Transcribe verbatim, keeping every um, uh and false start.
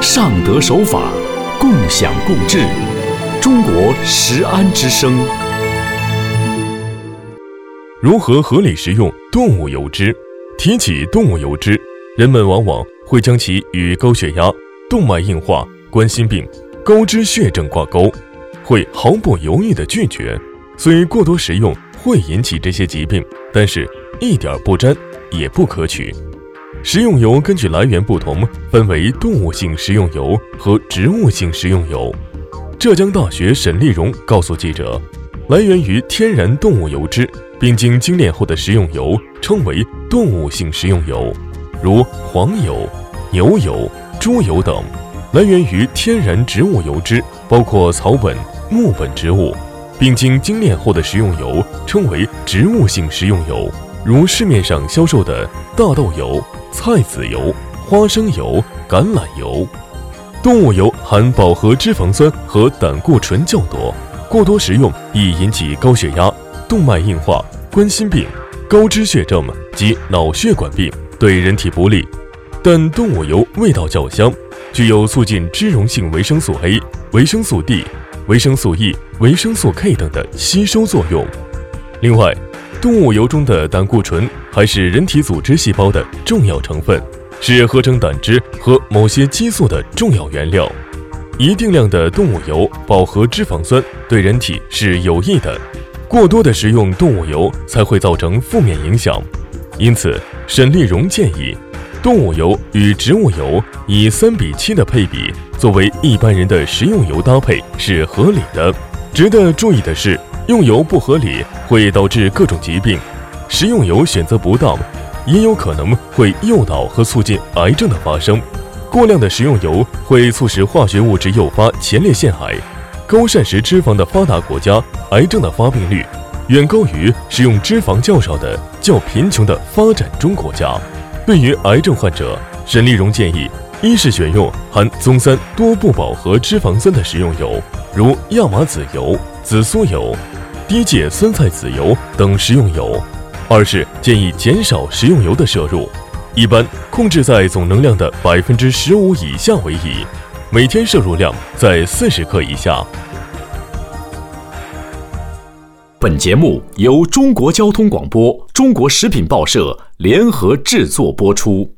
上德守法，共享共治。中国食安之声。 如何合理食用动物油脂？提起动物油脂，人们往往会将其与高血压、动脉硬化、冠心病、高脂血症挂钩，会毫不犹豫地拒绝。虽过多食用会引起这些疾病，但是一点不沾也不可取。食用油根据来源不同，分为动物性食用油和植物性食用油。浙江大学沈丽蓉告诉记者，来源于天然动物油脂并经精炼后的食用油称为动物性食用油，如黄油、牛油、猪油等；来源于天然植物油脂包括草本、木本植物，并经精炼后的食用油称为植物性食用油，如市面上销售的大豆油、菜籽油、花生油、橄榄油。动物油含饱和脂肪酸和胆固醇较多，过多食用易引起高血压、动脉硬化、冠心病、高脂血症及脑血管病，对人体不利。但动物油味道较香，具有促进脂溶性维生素 A、维生素 D、维生素 E、维生素 K 等的吸收作用。另外，动物油中的胆固醇还是人体组织细胞的重要成分，是合成胆汁和某些激素的重要原料。一定量的动物油饱和脂肪酸对人体是有益的，过多的食用动物油才会造成负面影响。因此，沈丽蓉建议，动物油与植物油以三比七的配比作为一般人的食用油搭配是合理的。值得注意的是，用油不合理会导致各种疾病，食用油选择不当，也有可能会诱导和促进癌症的发生。过量的食用油会促使化学物质诱发前列腺癌，高膳食脂肪的发达国家，癌症的发病率远高于食用脂肪较少的较贫穷的发展中国家。对于癌症患者，沈丽蓉建议，一是选用含棕酸多不饱和脂肪酸的食用油，如亚麻籽油、紫苏油、低芥酸菜籽油等食用油；二是建议减少食用油的摄入，一般控制在总能量的百分之十五以下为宜，每天摄入量在四十克以下。 本节目由中国交通广播、中国食品报社联合制作播出。